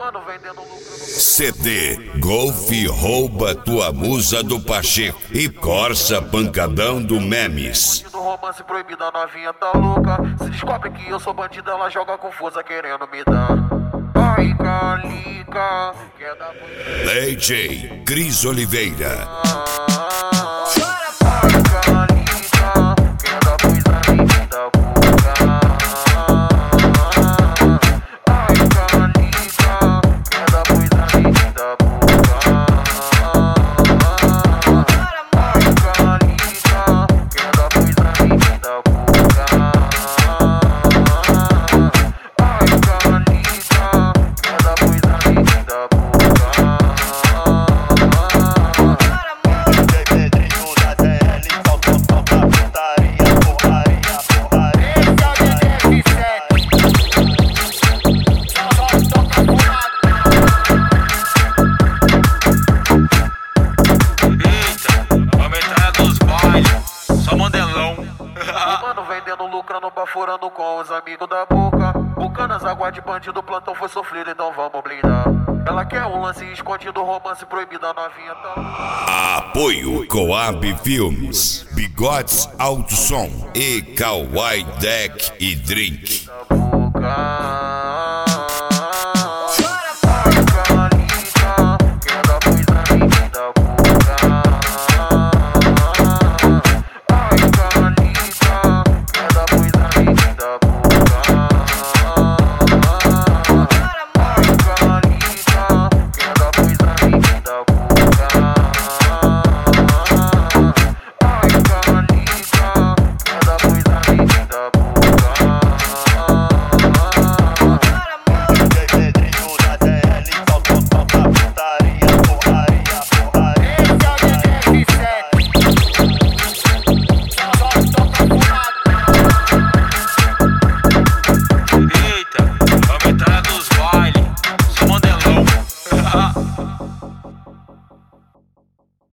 Mano, vendendo lucro no... CD Golf rouba tua musa do Pacheco e Corsa pancadão do Memes. Do romance proibido, a novinha tá louca. Se descobre que eu sou bandido, ela joga confusa querendo me dar. Ai, calica, quer dar DJ Cris Oliveira. Mano, vendendo, lucrando, baforando com os amigos da boca. Bucanas, água de bandido, plantão foi sofrido, então vamos blindar. Ela quer um lance escondido, romance proibido, a novinha tá... Apoio Coab Filmes, Bigodes Alto Som e Kawaii Deck e Drink. Da boca.